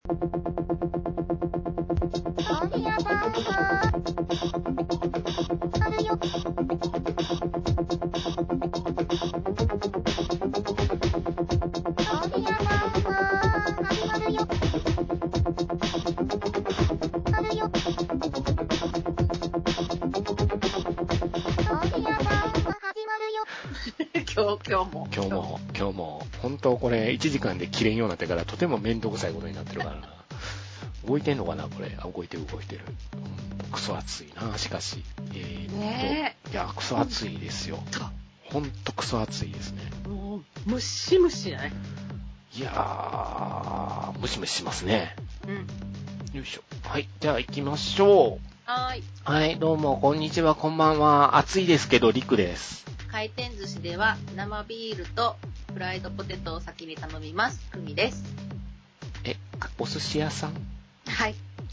今日も、本当これ1時間で切れんようになってからとてもめんどくさいことになってるからな。動いてんのかなこれ。動いてる。クソ暑いな、しかし。 ねいや、クソ暑いですよ。ほんとクソ暑いですね。 もう、ムシムシない？ いやー、ムシムシしますね。 うん。 よいしょ。はい、じゃあ行きましょう。はい、どうも、こんにちは、こんばんは。暑いですけど、りくです。 回転寿司では生ビールとフライドポテトを先に頼みます。ふみです。 お寿司屋さん？ はい。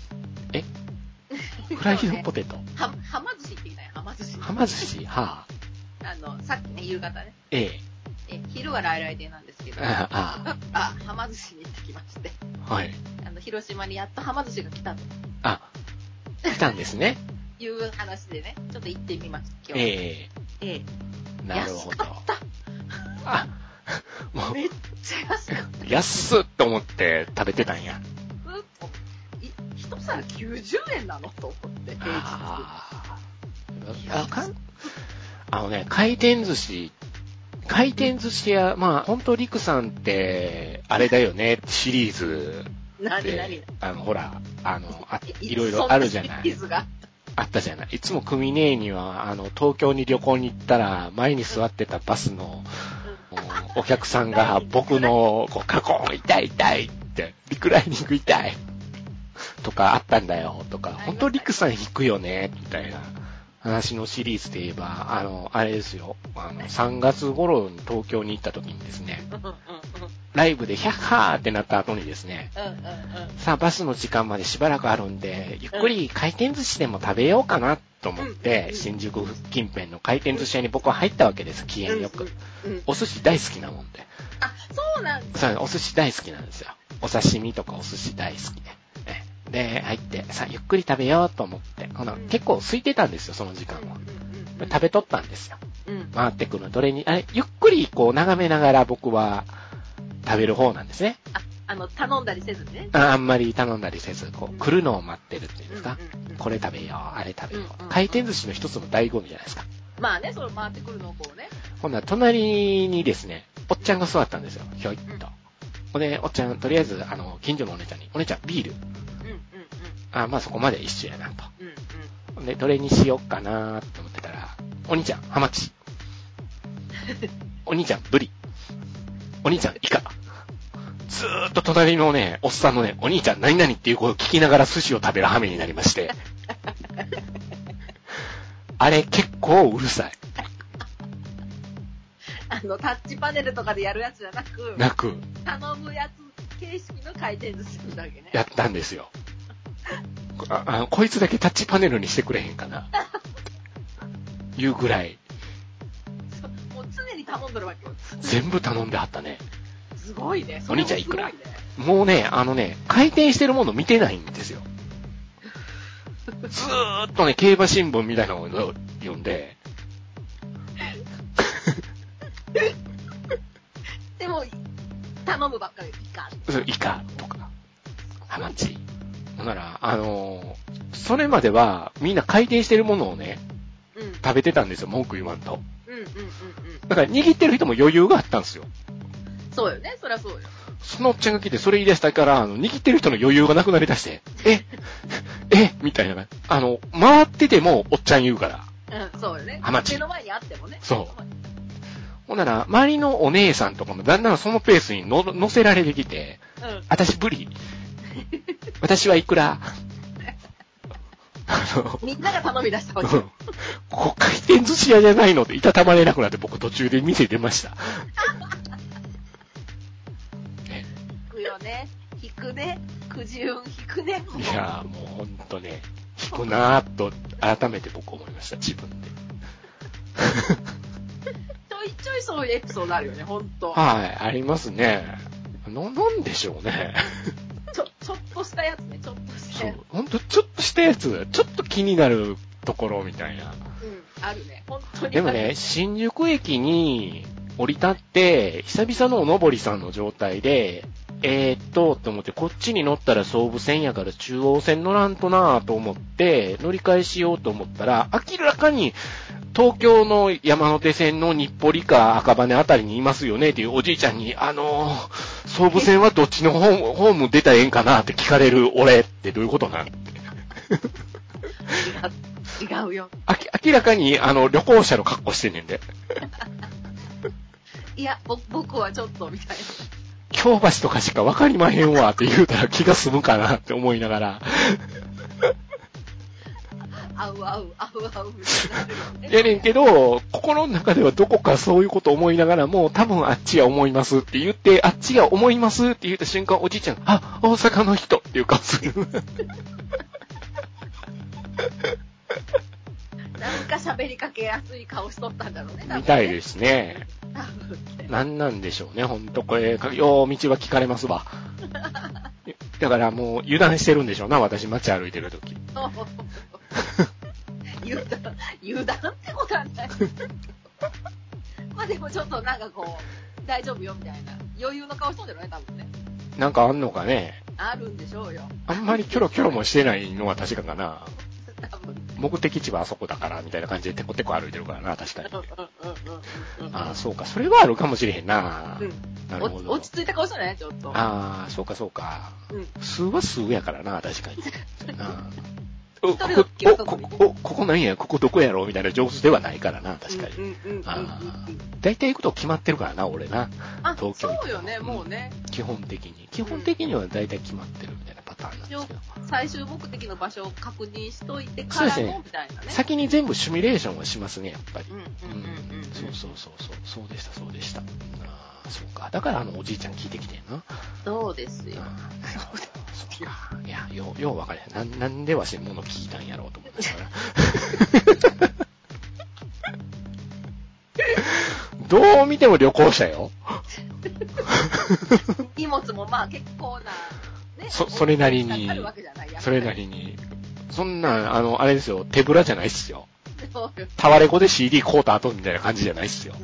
フライドポテト？ はま寿司って言いたい。はま寿司。 はま寿司？はあ。さっきね、夕方ね。昼はライライデーなんですけど。はま寿司に行ってきまして。 はい。 広島にやっとはま寿司が来たと。 来たんですね。 いう話でね、ちょっと行ってみました、今日。 なるほど。 安かった。もうめっちゃ安かった。 安っと思って食べてたんや。 一皿90円なのと思って。 回転寿司屋、まあ、ほんとリクさんって、あれだよね、シリーズ。 何ほら、いろいろあるじゃない。あったじゃない。いつも組姉には、東京に旅行に行ったら、前に座ってたバスの、お客さんが僕の、過去痛いって、リクライニング痛いとかあったんだよ、とか、本当リクさん引くよね、みたいな話のシリーズで言えば、あれですよ、3月頃に東京に行った時にですね、ライブでヒャッハーってなった後にですね、さあバスの時間までしばらくあるんで、ゆっくり回転寿司でも食べようかなと思って、新宿近辺の回転寿司屋に僕は入ったわけです、機嫌よく。お寿司大好きなもんで。 そうなんですか。 お寿司大好きなんですよ。お刺身とかお寿司大好きで。で、入って、さあゆっくり食べようと思って、結構空いてたんですよ、その時間は。食べとったんですよ。回ってくるの、ゆっくり眺めながら僕は、食べる方なんですね。 頼んだりせずね。 あんまり頼んだりせず、来るのを待ってるっていうんですか。これ食べよう、あれ食べよう。回転寿司の一つの醍醐味じゃないですか。 まあね、それ回ってくるのをね。 ほんなら隣にですね、おっちゃんが座ったんですよ、ひょいっと。ほんで、おっちゃん、とりあえず、近所のお姉ちゃんに、お姉ちゃん、ビール。まあそこまで一緒やなと。ほんで、どれにしよっかなと思ってたら、お兄ちゃん、ハマチ。お兄ちゃん、ブリ。お兄ちゃん、イカ。ずーっと隣のね、おっさんのね、お兄ちゃん何々っていう声を聞きながら寿司を食べる羽目になりまして。あれ結構うるさい。 タッチパネルとかでやるやつじゃなく、頼むやつ形式の回転寿司だけね。 やったんですよ。こいつだけタッチパネルにしてくれへんかな。いうぐらい。 もう常に頼んでるわけよ。 全部頼んではったね。 すごいね。 お兄ちゃんいくら？もうね、回転してるもの見てないんですよ。ずーっとね、競馬新聞みたいなのを読んで。 でも、頼むばっかりイカとか、ハマチ。ほんなら、それまではみんな回転してるものをね、食べてたんですよ、文句言わんと。だから握ってる人も余裕があったんですよ。 そうよね、そりゃそうよ。 そのおっちゃんが来てそれ言い出したから、握ってる人の余裕がなくなりだして、みたいな。回っててもおっちゃん言うから。 そうよね。 ハマチ。 目の前にあってもね。 そう。ほんなら、周りのお姉さんとかもだんだんそのペースに乗せられてきて、私ブリ。私はいくら。 みんなが頼み出したわけ。 ここ回転寿司屋じゃないのっていたたまれなくなって僕途中で店出ました。 引くよね。引くね。くじ運引くね。 いやーもうほんとね、引くなーと改めて僕思いました、自分で。 ちょいちょいそういうエピソードあるよね、ほんと。 はい、ありますね。なんでしょうね。 ちょっしたやつ、ちょっと気になるところみたいな。 あるね。本当に。 でもね、新宿駅に降り立って、久々のおのぼりさんの状態で、と思って、こっちに乗ったら総武線やから中央線乗らんとなぁと思って、乗り換えしようと思ったら、明らかに東京の山手線の日暮里か赤羽あたりにいますよねっていうおじいちゃんに、総武線はどっちのホーム出たらええんかなって聞かれる俺ってどういうことなんて。 違うよ。 明らかに、旅行者の格好してんねんで。 いや、僕はちょっと、みたいな。 京橋とかしか分かりまへんわって言うたら気が済むかなって思いながら。 合うみたいな、 やねんけど、心の中ではどこかそういうこと思いながらも、多分あっちが思いますって言って、あっちが思いますって言った瞬間、おじいちゃん、あ、大阪の人っていう顔する。 なんか喋りかけやすい顔しとったんだろうね。 みたいですね。なんなんでしょうね、ほんとこれ、よう道は聞かれますわ。だからもう油断してるんでしょうな、私街歩いてるとき。油断ってことはない。まあでもちょっとなんかこう、大丈夫よみたいな余裕の顔しとんじゃない多分ね。 なんかあんのかね。 あるんでしょうよ。あんまりキョロキョロもしてないのは確かかな。目的地はあそこだからみたいな感じでテコテコ歩いてるからな、確かに。ああ、そうか。それはあるかもしれへんな。なるほど。 落ち着いた顔したね、ちょっと。 ああ、そうかそうか。数は数やからな、確かに。ここ何や、ここどこやろみたいな上手ではないからな、確かに。大体行くと決まってるからな、俺な。東京。 そうよね、もうね。 基本的には大体決まってるみたいなパターンなんですけど。 最終目的の場所を確認しといてからのみたいなね。 先に全部シミュレーションはしますね、やっぱり。そうでした。そうか。だからおじいちゃん聞いてきてんな。 そうですよ。 そうか。いや、よう分かれへん。なんでわしもの聞いたんやろうと思ってたから。どう見ても旅行者よ。 荷物もまあ結構な、ね。 それなりに。それなりに。そんな、あれですよ。手ぶらじゃないっすよ。タワレコで CD 買うた後みたいな感じじゃないっすよ。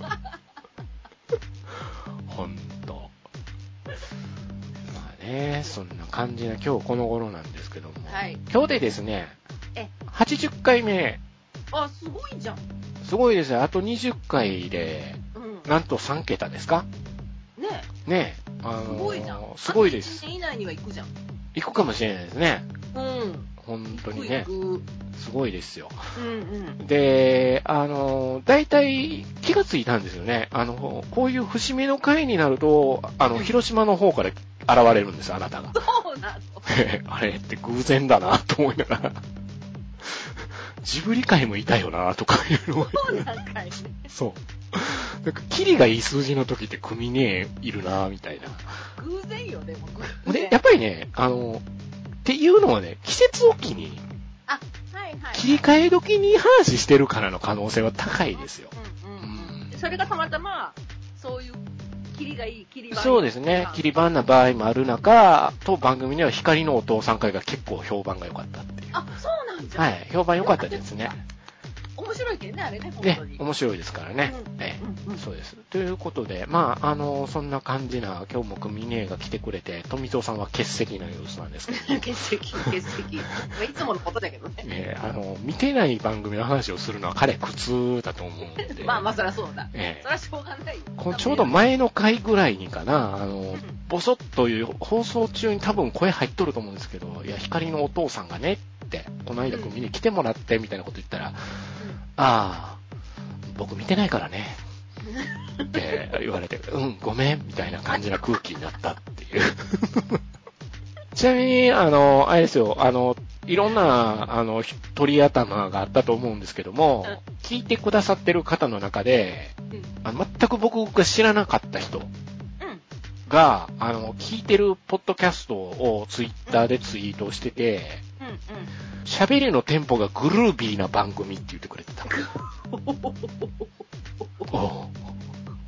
ほんと。まあね、そんな感じな今日この頃なんですけども。 はい。 今日でですね、80回目。 あ、すごいじゃん。 すごいですよ。あと20回で、なんと3桁ですか？ねえ。 すごいじゃん。 すごいです。 1年以内には行くじゃん。 行くかもしれないですね。本当にね。すごいですよ。で、大体気がついたんですよね。こういう節目の回になると、広島の方から現れるんです、あなたが。 そうなの？ あれって偶然だな、と思いながら。ジブリ界もいたよな、とかいうのを。 そうなんかいね。 そう。なんか、キリがいい数字の時って組ねいるな、みたいな。 偶然よ、でも。 で、やっぱりね、っていうのはね、季節を機に、切り替え時に話してるからの可能性は高いですよ。 それがたまたま、そういう、切りがいい、切り番そうですね。切り番な場合もある中、当番組には光のお父さん会が結構評判が良かったっていう。 あ、そうなんじゃ。 はい、評判良かったですね。 面白いけどね、あれね、本当に。 ね、面白いですからね。そうです。ということで、まあ、そんな感じな、今日も組姉が来てくれて、富蔵さんは欠席の様子なんですけど。 欠席。いつものことだけどね。 見てない番組の話をするのは彼苦痛だと思うんで。 まあ、そりゃそうだ。そりゃしょうがないよ。 ちょうど前の回ぐらいにかな、ボソッという放送中に多分声入っとると思うんですけど、いや、光のお父さんがね、って、この間組に来てもらって、みたいなこと言ったら、ああ、僕見てないからね。って言われて、ごめん、みたいな感じな空気になったっていう。ちなみに、あれですよ、いろんな、鳥頭があったと思うんですけども、聞いてくださってる方の中で、全く僕が知らなかった人が、聞いてるポッドキャストをツイッターでツイートしてて、喋りのテンポがグルービーな番組って言ってくれてた。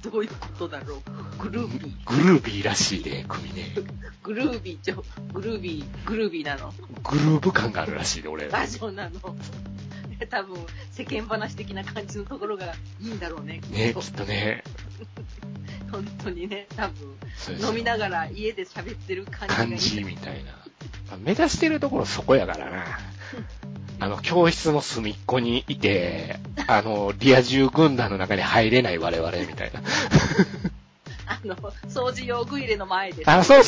どういうことだろう。グルービー。 グルービーらしいで、組ね。 グルービーなの。 グルーブ感があるらしいで、俺。 あ、そうなの。多分、世間話的な感じのところがいいんだろうね。 ね、きっとね。 本当にね、多分、飲みながら家で喋ってる感じがいい。 感じみたいな。目指してるところそこやからな。教室の隅っこにいて、リア充軍団の中に入れない我々みたいな。 掃除用具入れの前で。 そう。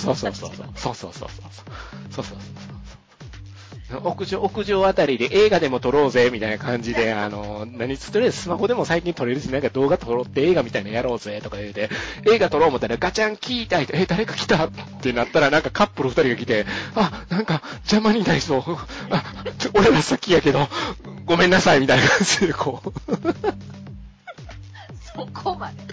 屋上あたりで映画でも撮ろうぜ、みたいな感じで、とりあえずスマホでも最近撮れるし、なんか動画撮ろうって映画みたいなのやろうぜ、とか言うて、映画撮ろう思ったらガチャン聞いたいと、誰か来たってなったら、なんかカップル2人が来て、なんか邪魔になりそう。俺ら先やけど、ごめんなさい、みたいな感じで、こう。 そこまで。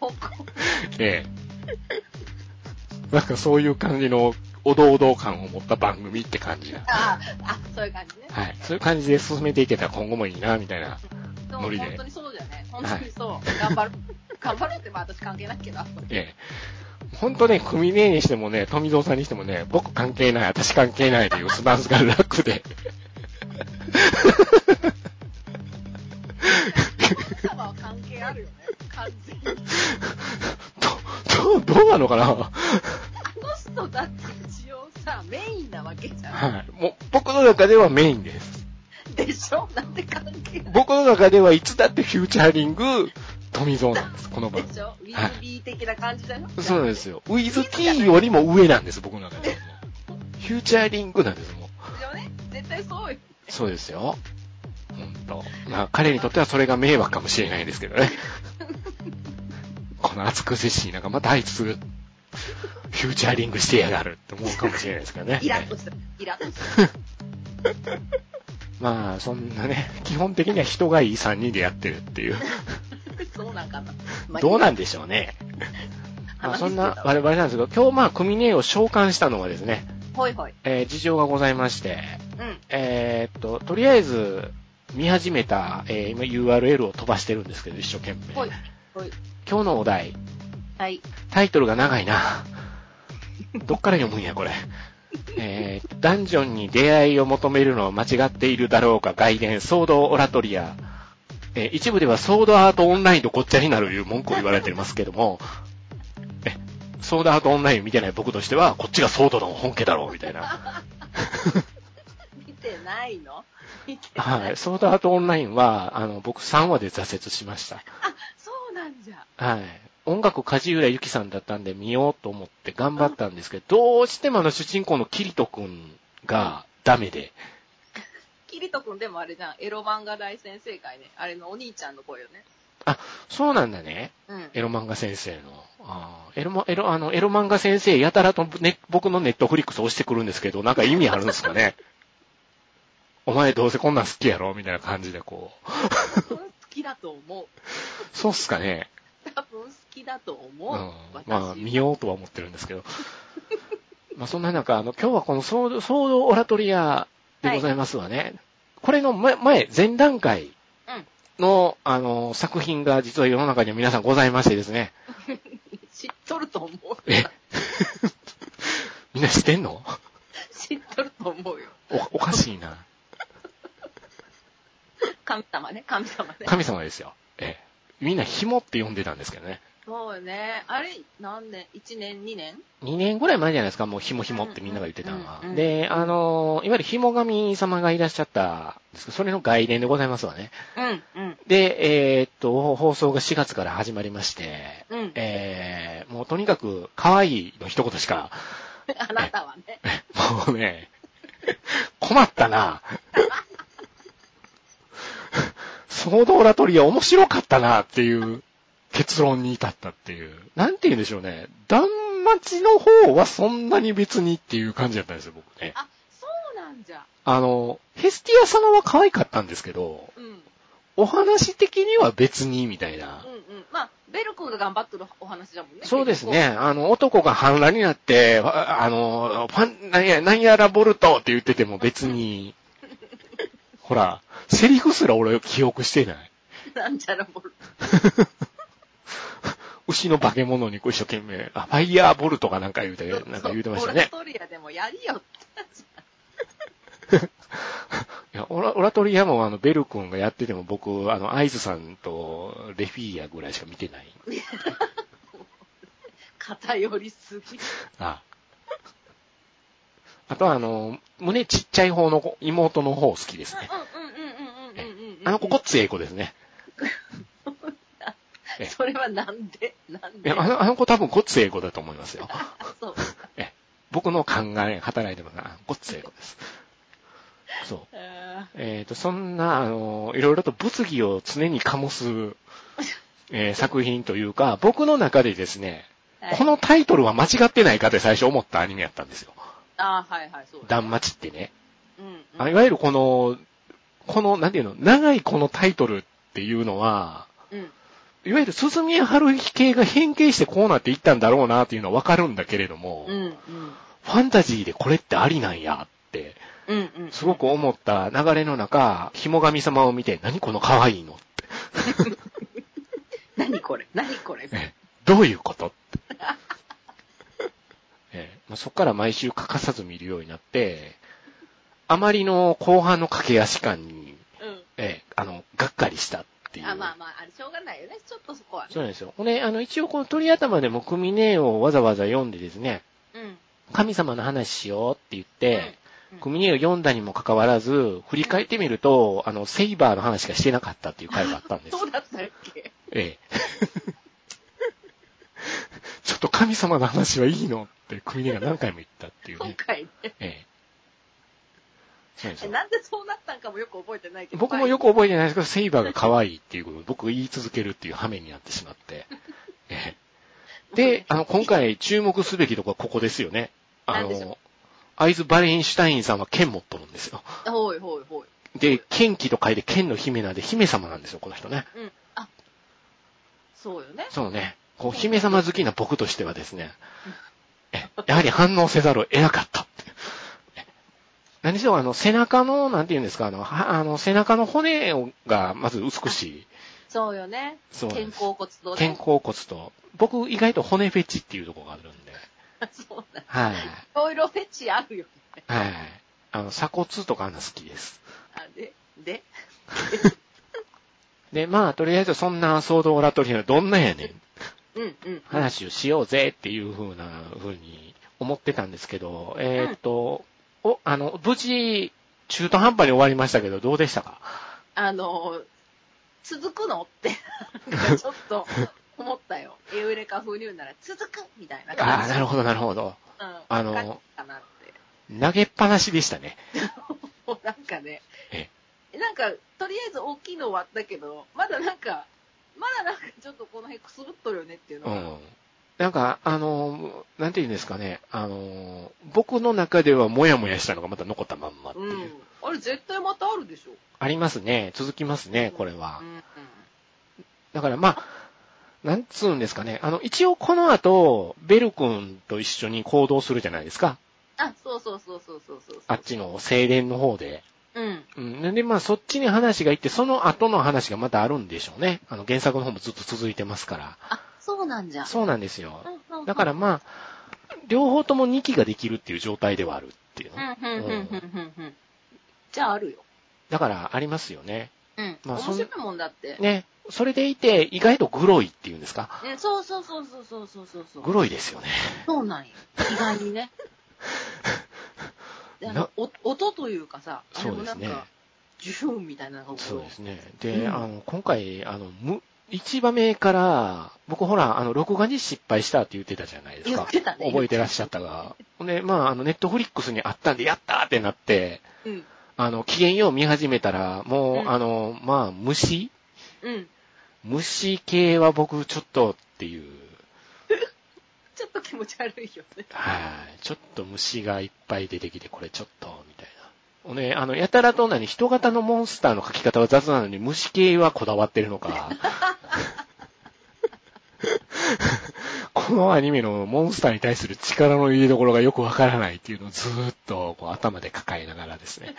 なんかそういう感じの、おどおど感を持った番組って感じが。 そういう感じね。 はい。そういう感じで進めていけたら今後もいいな、みたいなノリで。 本当にそうだよね。本当にそう。頑張るって私関係ないけど。 本当ね、組ねえにしてもね、富蔵さんにしてもね、僕関係ない、私関係ないというスタンスが楽で。 奥様は関係あるよね。完全に。 どうなのかな人だって一応さ、メインなわけじゃん。 はい。もう、僕の中ではメインです。 でしょ？なんで関係ない？ 僕の中ではいつだってフューチャーリング、富蔵なんです、この番。 でしょ？ウィズビー的な感じだよ。 そうですよ。ウィズ T よりも上なんです、僕の中で。フューチャーリングなんです、もう。 よね？絶対そうよ。 そうですよ。ほんと。まあ、彼にとってはそれが迷惑かもしれないんですけどね。この暑苦しい中、またあいつ、フューチャーリングしてやがるって思うかもしれないですからね。 イラッとした。 まあ、そんなね、基本的には人がいい3人でやってるっていう。 そうなんかな。 どうなんでしょうね。まあ、そんな我々なんですけど、今日まあ、組ねえを召喚したのはですね、事情がございまして、とりあえず、見始めた、今 URL を飛ばしてるんですけど、一生懸命。今日のお題。タイトルが長いな。どっから読むんや、これ。ダンジョンに出会いを求めるのは間違っているだろうか、外伝、ソードオラトリア。一部ではソードアートオンラインとごっちゃになるという文句を言われていますけども、ソードアートオンライン見てない僕としては、こっちがソードの本家だろう、みたいな。 見てないの？ はい。ソードアートオンラインは、僕3話で挫折しました。 そうなんじゃ。 はい。音楽梶浦由紀さんだったんで見ようと思って頑張ったんですけど、どうしても主人公のキリトくんがダメで。 キリトくんでもあれじゃん、エロ漫画大先生会ね。あれのお兄ちゃんの声よね。 そうなんだね。エロ漫画先生の。エロ漫画先生やたらと、ね、僕のネットフリックス押してくるんですけど、なんか意味あるんですかね。お前どうせこんなん好きやろみたいな感じでこう。 好きだと思う。 そうっすかね。 多分好きだと思う。 まあ、見ようとは思ってるんですけど。まあ、そんな中、今日はこのソードオラトリアでございますわね。これの前段階の、作品が実は世の中には皆さんございましてですね。 知っとると思う。 みんな知ってんの？ 知っとると思うよ。 おかしいな。 神様ね。 神様ですよ。みんな紐って呼んでたんですけどね。 そうね。あれ、何年 ?1 年 2年 ?2 年ぐらい前じゃないですか、もう紐ってみんなが言ってたのは。で、いわゆる紐神様がいらっしゃったんですけど、それの外伝でございますわね。で、放送が4月から始まりまして、もうとにかく可愛いの一言しか。 あなたはね。 もうね、困ったな。ソードオラトリア面白かったなっていう結論に至ったっていう。なんて言うんでしょうね。断末の方はそんなに別にっていう感じだったんですよ、僕ね。 そうなんじゃ。 ヘスティア様は可愛かったんですけど、お話的には別にみたいな。 まあ、ベル君が頑張ってるお話だもんね。 そうですね。男が反乱になって、なんやらボルトって言ってても別に、ほら、セリフすら俺記憶してない。 なんちゃらボルト。 牛の化け物に一生懸命、ファイヤーボルトかなんか言うてましたね。 オラトリアでもやりよっていや、オラトリアもベル君がやってても僕、アイズさんとレフィーヤぐらいしか見てない。 偏りすぎ。 あと胸ちっちゃい方の妹の方好きですね。子ごっつええ子ですね。 それはなんでいや、子多分ごっつええ子だと思いますよ。そう僕の考え、働いてますが、ごっつええ子です。そう。そんな、いろいろと物議を常に醸す、作品というか、僕の中でですね、はい、このタイトルは間違ってないかって最初思ったアニメやったんですよ。 はいはい、そう、ね。 断末ってね。いわゆるこの、なんていうの、長いこのタイトルっていうのは、いわゆる鈴宮春日系が変形してこうなっていったんだろうなっていうのはわかるんだけれども、ファンタジーでこれってありなんやって、すごく思った流れの中、ひも神様を見て、何この可愛いのって。 何これどういうことって。そこから毎週欠かさず見るようになって、あまりの後半の駆け足感に、がっかりしたっていう。 あれしょうがないよね。ちょっとそこは、ね。 そうなんですよ。一応この鳥頭でも組ねをわざわざ読んでですね、神様の話しようって言って、組ねを読んだにもかかわらず、振り返ってみると、セイバーの話しかしてなかったっていう回があったんですよ。 そうだったっけ？ ちょっと神様の話はいいのって組ねが何回も言ったっていうね。 今回ね。そうですよ。なんでそうなったんかもよく覚えてないけど。 僕もよく覚えてないですけど、セイバーが可愛いっていうことを僕言い続けるっていう羽目になってしまって。で、今回注目すべきところはここですよね。アイズ・バレンシュタインさんは剣持っとるんですよ。 ほい。 で、剣気と書いて剣の姫なんで姫様なんですよ、この人ね。 そうよね。 そうね。姫様好きな僕としてはですね、やはり反応せざるを得なかった。何しろ背中の、なんて言うんですか、背中の骨がまず美しい。 そうよね。そう。肩甲骨と、 ね。肩甲骨と。僕意外と骨フェチっていうところがあるんで。 そうだ。 はい。いろいろフェチあるよね。 はい。鎖骨とか好きです。 でで、とりあえずそんなソードオラトリアのどんなやねん。話をしようぜっていう風に思ってたんですけど、無事、中途半端に終わりましたけど、どうでしたか？ 続くのって、ちょっと思ったよ。エウレカ風に言うなら、続くみたいな感じ。 なるほど。 かなって。 投げっぱなしでしたね。 なんかね、とりあえず大きいの終わったけど、まだなんかちょっとこの辺くすぶっとるよねっていうのが。なんて言うんですかね、僕の中ではモヤモヤしたのがまた残ったまんまっていう。 あれ絶対またあるでしょ？ ありますね。続きますね、これは。だからなんつうんですかね。一応この後、ベル君と一緒に行動するじゃないですか。 そう。 あっちの正殿の方で。で、そっちに話が行って、その後の話がまたあるんでしょうね。原作の方もずっと続いてますから。 そうなんじゃ。 そうなんですよ。だから両方とも2期ができるっていう状態ではあるっていうの。 じゃああるよ。 だからありますよね。 面白いもんだって。 ね。それでいて、意外とグロいっていうんですか。 そう。 グロいですよね。 そうなんよ。意外にね。音というかさ、あれもなんか、ジューンみたいなのがそうですね。で、今回、1話目から、僕ほら、録画に失敗したって言ってたじゃないですか。 言ってたね。 覚えてらっしゃったが。で、ネットフリックスにあったんで、やったーってなって、機嫌よう見始めたら、もう、虫系は僕ちょっとっていう。 ちょっと気持ち悪いよね。 ちょっと虫がいっぱい出てきて、これちょっと、みたいな。やたらと人型のモンスターの描き方は雑なのに、虫系はこだわってるのか。このアニメのモンスターに対する力の入れ所がよくわからないっていうのをずーっと頭で抱えながらですね。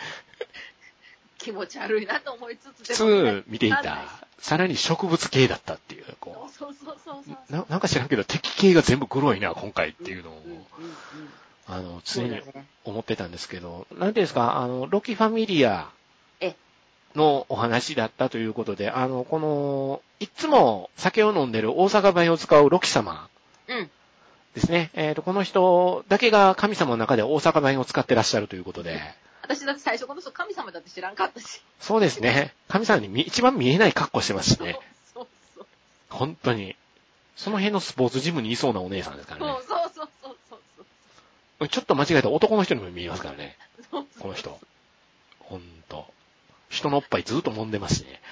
気持ち悪いなと思いつつでも、見ていた。さらに植物系だったっていう。 こう。 そうなんか知らんけど、敵系が全部黒いな、今回っていうのを、常に思ってたんですけど、なんていうんですか、ロキファミリアのお話だったということで、この、いつも酒を飲んでる大阪弁を使うロキ様。ですね。この人だけが神様の中で大阪弁を使ってらっしゃるということで。 私だって最初この人神様だって知らんかったし。 そうですね。神様に一番見えない格好してますしね。そう。本当に。その辺のスポーツジムにいそうなお姉さんですからね。そう。ちょっと間違えた男の人にも見えますからね。この人。ほんと。人のおっぱいずっと揉んでますしね。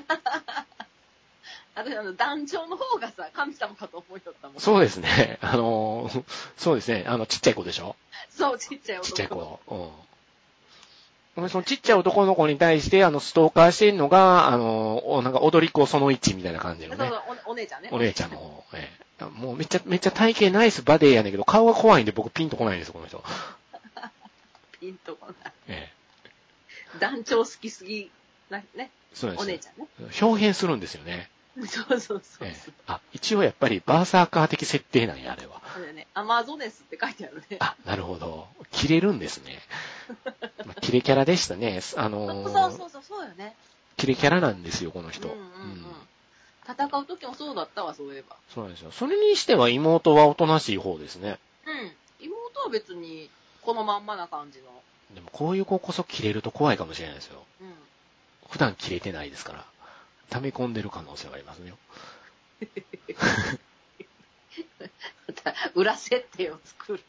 団長の方がさ、神様かと思いよったもん。 そうですね。そうですね。ちっちゃい子でしょ？ そう、ちっちゃい男の子。 ちっちゃい子。そのちっちゃい男の子に対して、ストーカーしてんのが、なんか踊り子その1みたいな感じのね。 そう、お姉ちゃんね。 お姉ちゃんの方。もうめっちゃ体型ナイスバデーやねんけど、顔が怖いんで僕ピンとこないんですよ、この人。 ピンとこない。団長好きすぎ、ね。そうです。お姉ちゃんね。 表現するんですよね。 そう。 一応やっぱりバーサーカー的設定なんや、あれは。 そうだよね。アマゾネスって書いてあるね。 なるほど。切れるんですね。切れキャラでしたね。そうよね。切れキャラなんですよ、この人。 戦う時もそうだったわ、そういえば。 そうなんですよ。それにしては妹はおとなしい方ですね。 妹は別に、このまんまな感じの。 でもこういう子こそ切れると怖いかもしれないですよ。普段切れてないですから。溜め込んでる可能性がありますね。 また、裏設定を作る。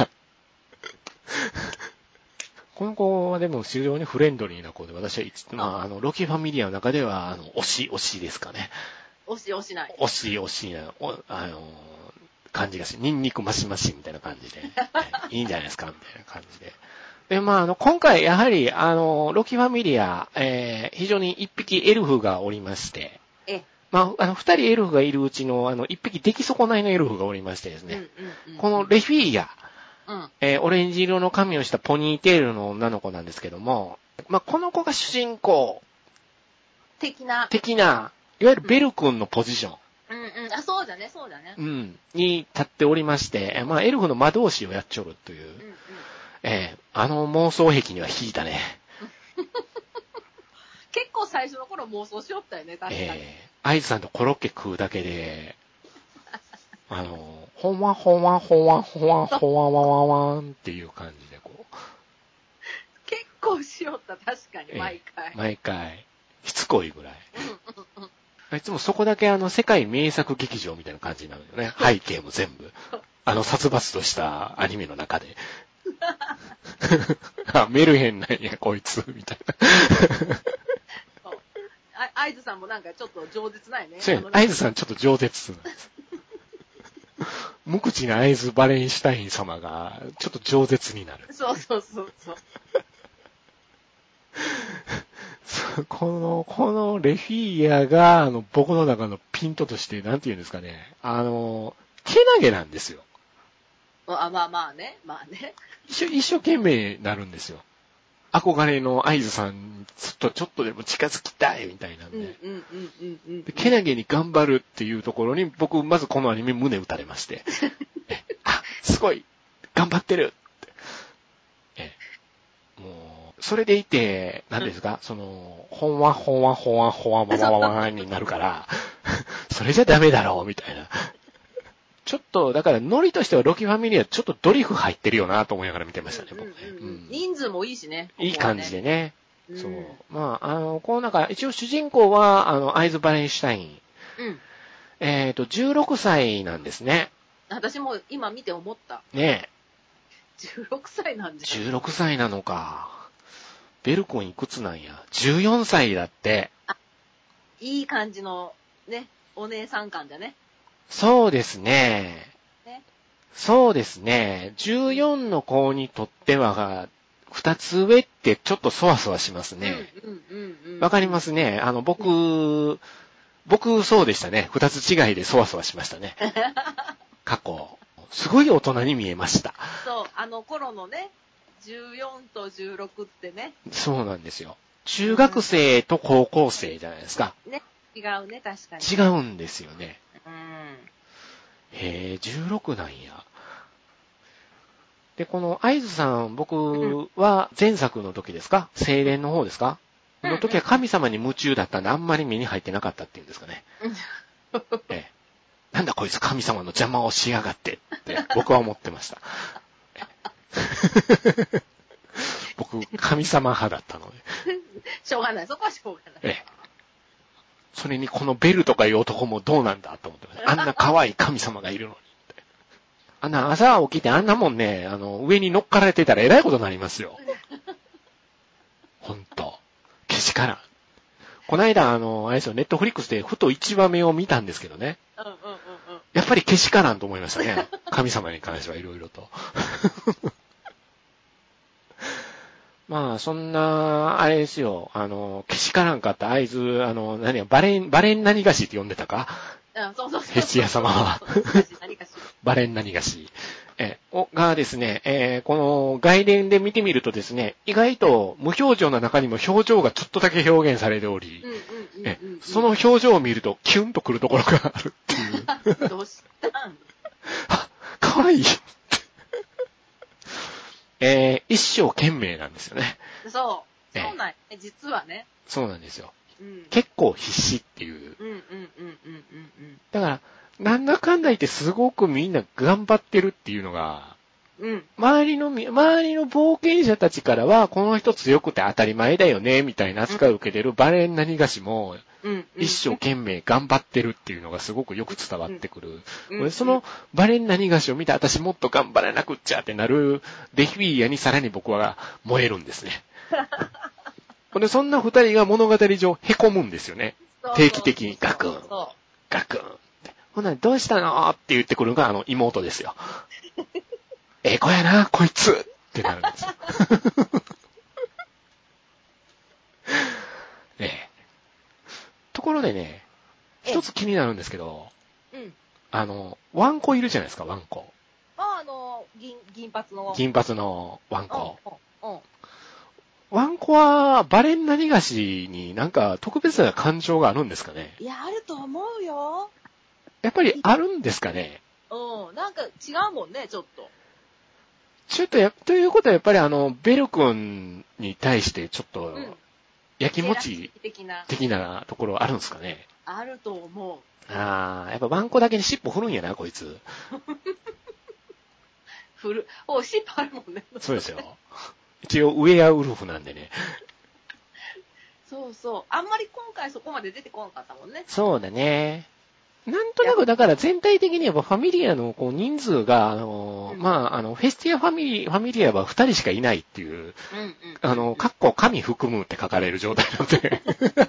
この子はでも非常にフレンドリーな子で、私はロキファミリアの中では、推しですかね。 推しない。 推しな、感じがし、ニンニクマシマシみたいな感じで、いいんじゃないですかみたいな感じで。で、今回、やはり、ロキファミリア、非常に一匹エルフがおりまして、二人エルフがいるうちの、一匹出来損ないのエルフがおりましてですね、このレフィーヤ、オレンジ色の髪をしたポニーテールの女の子なんですけども、この子が主人公。的な、いわゆるベル君のポジション。 そうだね。 に立っておりまして、エルフの魔導士をやっちょるという。妄想癖には引いたね。 結構最初の頃妄想しよったよね、確かに。 アイズさんとコロッケ食うだけで、ほわわんっていう感じでこう。 結構しよった、確かに、 毎回。しつこいぐらい。いつもそこだけ世界名作劇場みたいな感じになるよね。背景も全部。殺伐としたアニメの中で。メルヘンなんや、こいつ、みたいな。 アイズさんもなんかちょっと饒舌ないね。 そうやね。アイズさんちょっと饒舌なんです。無口なアイズ・バレンシュタイン様が、ちょっと饒舌になる。 そう。 このレフィーヤが、僕の中のピントとして、なんて言うんですかね。けなげなんですよ。 まあね。 一生懸命なるんですよ。憧れのアイズさんとちょっとでも近づきたいみたいなんで。けなげに頑張るっていうところに、僕、まずこのアニメ胸打たれまして。すごい頑張ってるって。もう、それでいて、何ですか、ほんわになるから、それじゃダメだろう、みたいな。ちょっと、だから、ノリとしてはロキファミリアちょっとドリフ入ってるよなと思いながら見てましたね、僕ね。 人数もいいしね。 いい感じでね。そう。この中、一応主人公は、アイズ・バレンシュタイン。16歳なんですね。 私も今見て思った。 ねえ。16歳なんですよ。16歳なのか。ベルコンいくつなんや。14歳だって。 いい感じの、ね、お姉さん感だね。 そうですね。そうですね。14の子にとっては、2つ上ってちょっとそわそわしますね。わかりますね。僕そうでしたね。2つ違いでそわそわしましたね。過去。すごい大人に見えました。 そう、頃のね、14と16ってね。 そうなんですよ。中学生と高校生じゃないですか。 ね。 違うね、確かに。 違うんですよね。 うん。 へぇ、16なんや。で、この会津さん、僕は前作の時ですか？青年の方ですか？の時は神様に夢中だったんで、あんまり目に入ってなかったっていうんですかね。なんだこいつ神様の邪魔をしやがってって僕は思ってました。僕、神様派だったので。 しょうがない、そこはしょうがない。 それにこのベルとかいう男もどうなんだと思ってました。あんな可愛い神様がいるのに。あんな朝起きてあんなもんね、上に乗っかられてたらえらいことになりますよ。ほんと。けしからん。こないだあれですよ、ネットフリックスでふと一話目を見たんですけどね。やっぱりけしからんと思いましたね。神様に関してはいろいろと。まあ、そんな、あれですよ、けしからんかった会津、バレン何菓子って呼んでたか？ そう。 ヘチヤ様は。バレン何菓子。がですね、この外伝で見てみるとですね、意外と無表情な中にも表情がちょっとだけ表現されており、その表情を見るとキュンとくるところがあるっていう。 どうしたん？ かわいい。一生懸命なんですよね。 そうなん実はね。 そうなんですよ。結構必死っていう。だから、なんだかんだ言ってすごくみんな頑張ってるっていうのが、周りの冒険者たちからは、この人強くて当たり前だよね、みたいな扱いを受けてるバレン何菓子も、一生懸命頑張ってるっていうのがすごくよく伝わってくる。そのバレン何菓子を見て私もっと頑張らなくっちゃってなるレフィーヤにさらに僕は燃えるんですね。で、そんな二人が物語上凹むんですよね。定期的にガクン、ガクン。ほな、どうしたのって言ってくるのが妹ですよ。子やな、こいつってなるんですよ。ところでね、一つ気になるんですけど、ワンコいるじゃないですか、ワンコ。 銀髪の。 銀髪のワンコ。ワンコはバレン何菓子になんか特別な感情があるんですかね？ いや、あると思うよ。 やっぱりあるんですかね？ なんか違うもんね、ちょっと。 ということはやっぱりベル君に対してちょっと、やきもち的なところあるんですかね？ あると思う。 やっぱワンコだけに尻尾振るんやな、こいつ。 尻尾あるもんね。 そうですよ。一応ウェアウルフなんでね。 そう。あんまり今回そこまで出てこなかったもんね。 そうだね。なんとなくだから全体的にはファミリアのこう人数が、フェスティアファミリアは2人しかいないっていう、かっこ神含むって書かれる状態なので、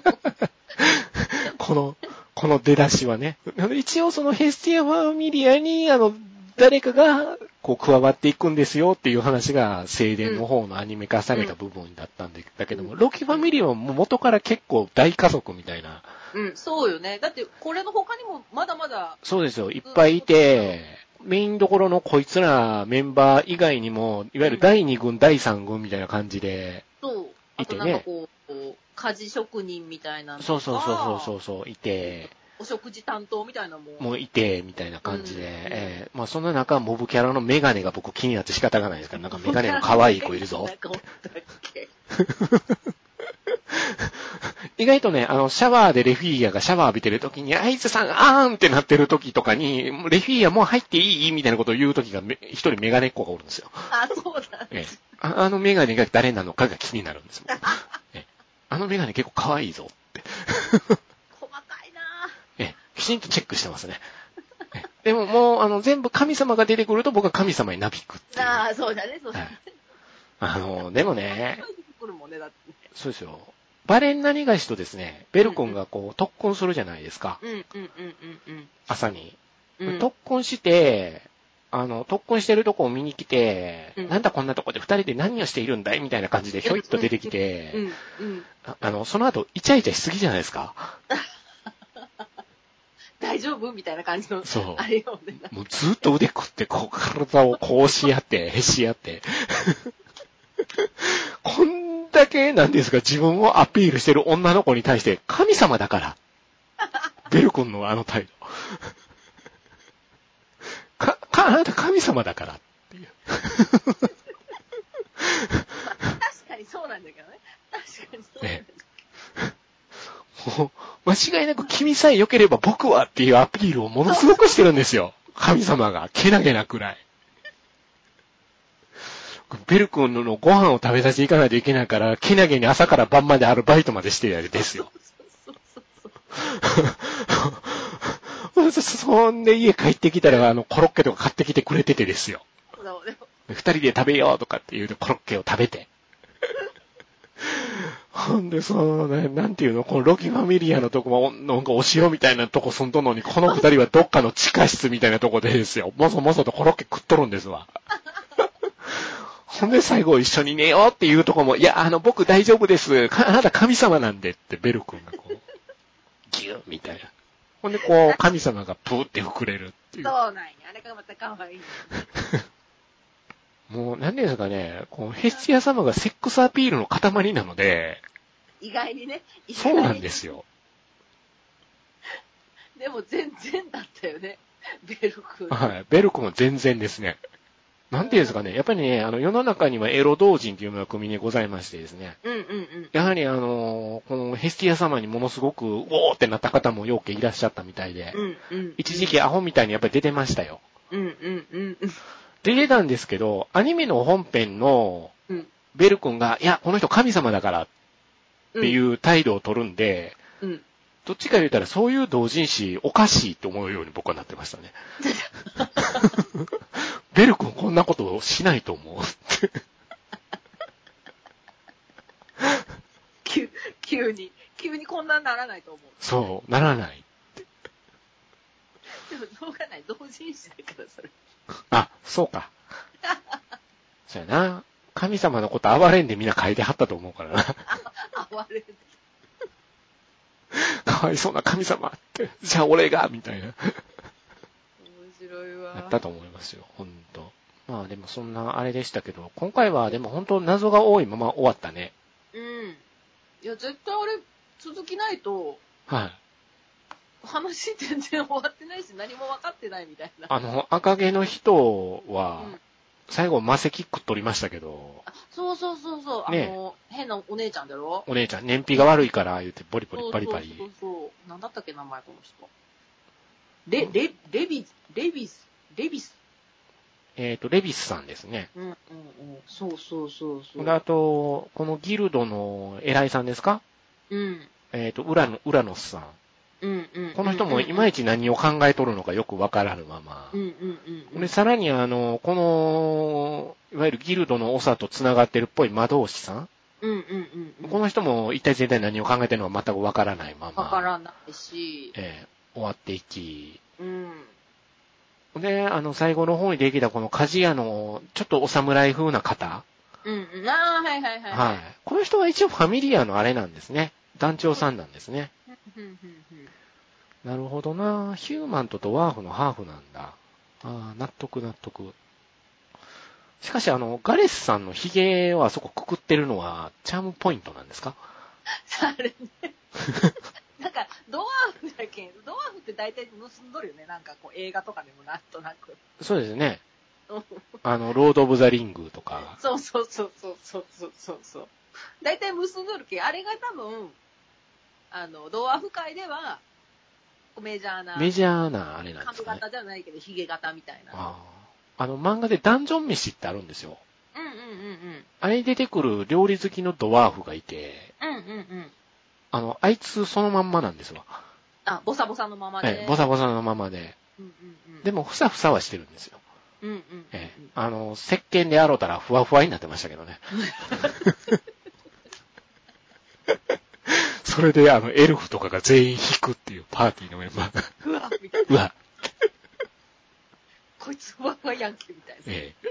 この出だしはね。一応そのフェスティアファミリアに、誰かが、こう、加わっていくんですよっていう話が、正伝の方のアニメ化された部分だったんだけども、ロキファミリアはもう元から結構大家族みたいな。 そうよね。だって、これの他にもまだまだ。 そうですよ。いっぱいいて、メインどころのこいつらメンバー以外にも、いわゆる第2軍、第3軍みたいな感じで、いてね。なんかこう、家事職人みたいなのとか。そう、いて。 お食事担当みたいなもういて、みたいな感じで、そんな中、モブキャラのメガネが僕気になって仕方がないですから、なんかメガネの可愛い子いるぞ。意外とね、シャワーでレフィーヤがシャワー浴びてる時に、あいつさん、あーんってなってる時とかに、レフィーヤもう入っていいみたいなことを言う時が、一人メガネっ子がおるんですよ。 そうだ。メガネが誰なのかが気になるんですよ。メガネ結構可愛いぞって。きちんとチェックしてますね。でももう、全部神様が出てくると僕は神様になびくっていう。 そうだね。 でもね、そうですよ。バレン何菓子とですね、ベル君がこう、特訓するじゃないですか。朝に。特訓して、特訓してるとこを見に来て、なんだこんなとこで二人で何をしているんだいみたいな感じでひょいっと出てきて、その後、イチャイチャしすぎじゃないですか。 大丈夫みたいな感じの。あれよね。 もうずっと腕組って、こう、体をこうし合って、へし合って。こんだけ、なんですか、自分をアピールしてる女の子に対して、神様だから。 ベル君のあの態度。あなた神様だからっていう。 まあ、確かにそうなんだけどね。確かにそうなんだけど。 もう、間違いなく君さえ良ければ僕はっていうアピールをものすごくしてるんですよ。神様が。けなげなくらい。ベル君のご飯を食べさせていかないといけないから、けなげに朝から晩までアルバイトまでしてやるですよ。そんで家帰ってきたら、コロッケとか買ってきてくれててですよ。二人で食べようとかって言うとコロッケを食べて。ほんで、なんていうの、このロキファミリアのとこも、なんかお城みたいなとこ住んどんのに、この二人はどっかの地下室みたいなとこでですよ。もそもそとコロッケ食っとるんですわ。ほんで最後一緒に寝ようっていうとこも、いや、僕大丈夫です。あなた神様なんでってベル君がこう、ギューみたいな。ほんでこう、神様がプーって膨れるっていう。 そうなんや。あれがまた可愛い。 もう、なんですかね、こうヘスティア様がセックスアピールの塊なので、 意外にね。 そうなんですよ。 でも全然だったよね、ベル君。 はい、ベル君も全然ですね。なんていうんですかね、やっぱりね、世の中にはエロ同人というのが組でございましてですね。やはりこのヘスティア様にものすごく、おーってなった方もようけいらっしゃったみたいで、一時期アホみたいにやっぱり出てましたよ。出てたんですけど、アニメの本編の、ベル君が、いや、この人神様だからっていう態度を取るんで、どっちか言ったらそういう同人誌おかしいと思うように僕はなってましたね。ベル君こんなことをしないと思う。 急にこんなにならないと思う。 そう、ならない。 でも、しょうがない。同人誌だから、それ。 あ、そうか。そうやな。神様のこと暴れんでみんな書いてはったと思うからな。 暴れんで。 かわいそうな神様って。じゃあ俺がみたいな。 面白いわ。 やったと思いますよ、ほんと。まあでもそんなあれでしたけど、今回はでも本当謎が多いまま終わったね。 いや、絶対俺、続きないと。 はい。 話全然終わってないし、何も分かってないみたいな。 赤毛の人は、最後、魔石食っとりましたけど。 そう。ね、変なお姉ちゃんだろ？ お姉ちゃん、燃費が悪いから、言うて、ボリボリ、バリバリ。 そう。なんだったっけ、名前、この人。レビス。 レビスさんですね。 そう。 あと、このギルドの偉いさんですか？ウラノスさん。この人もいまいち何を考えとるのかよくわからぬまま。で、さらにこの、いわゆるギルドの長と繋がってるっぽい魔導士さん。この人も一体全体何を考えてるのか全くわからないまま。 わからないし。 終わっていき。で、最後の方にできたこの鍛冶屋の、ちょっとお侍風な方。 はい。 この人は一応ファミリアのあれなんですね。団長さんなんですね。なるほどな。ヒューマンとドワーフのハーフなんだ。納得。しかしガレスさんのヒゲをあそこくくってるのは、チャームポイントなんですか？ あれね。なんか、ドワーフだけ、ドワーフって大体盗んどるよね。なんかこう映画とかでもなんとなく。 そうですね。ロード・オブ・ザ・リングとか。 そう。大体盗んどるけ、あれが多分、ドワーフ界では、メジャーなあれなんですかね。 髪型じゃないけど、ヒゲ型みたいな。 漫画でダンジョン飯ってあるんですよ。あれに出てくる料理好きのドワーフがいて、あいつそのまんまなんですわ。 ボサボサのままで。 ボサボサのままで。でも、ふさふさはしてるんですよ。石鹸で洗うたらふわふわになってましたけどね。それでエルフとかが全員引くっていうパーティーのメンバーが。うわ。 こいつふわふわやんけみたいな。